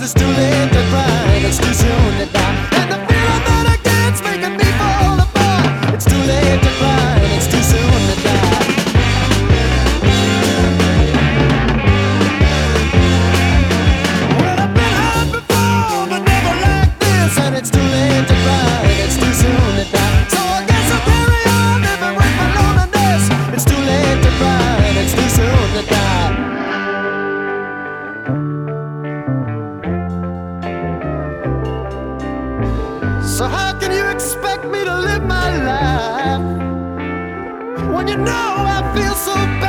it's too late to cry, and it's too soon to die. And the feeling that I get's making me fall apart. It's too late to cry, and it's too soon to die. Well, I've been hurt before, but never like this. And it's too late to cry, and it's too soon to die. So I guess I'll carry on living with my loneliness. It's too late to cry, and it's too soon to die. So how can you expect me to live my life when you know I feel so bad?